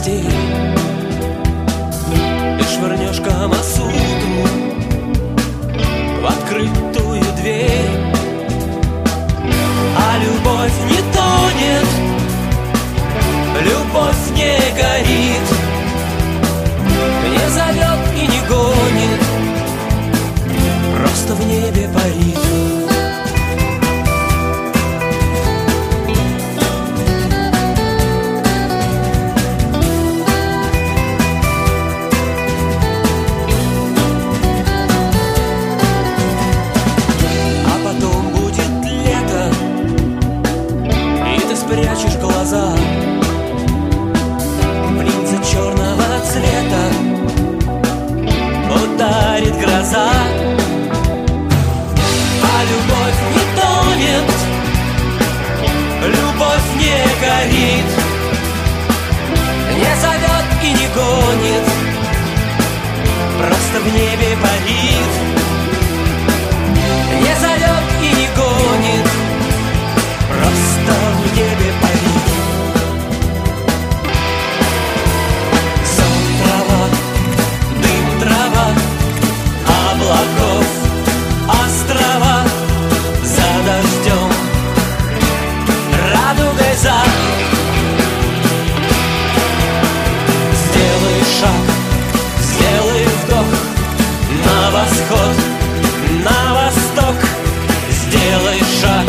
радости и швырнешь Камасутру в открытую дверь. А любовь не тонет, любовь не горит, не зовет и не гонит, просто в небе парит. Прячешь глаза в линзы черного цвета, ударит гроза. А любовь не тонет, любовь не горит, не зовет и не гонит, просто в небе парит. Не зовет и не гонит, просто в небе парит. Сон, трава, дым, трава, облаков, острова, за дождем, радугой за. Сделай шаг, сделай вдох, на восход, на восток. Сделай шаг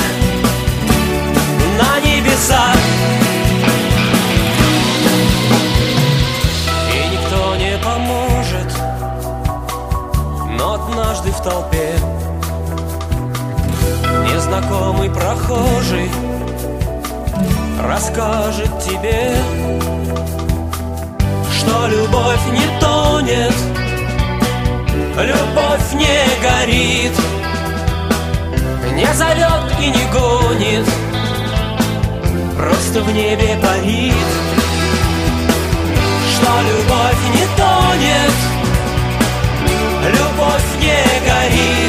на небеса. И никто не поможет, но однажды в толпе незнакомый прохожий расскажет тебе, что любовь не тонет, любовь не горит, не зовет и не гонит, просто в небе парит. Что любовь не тонет, любовь не горит,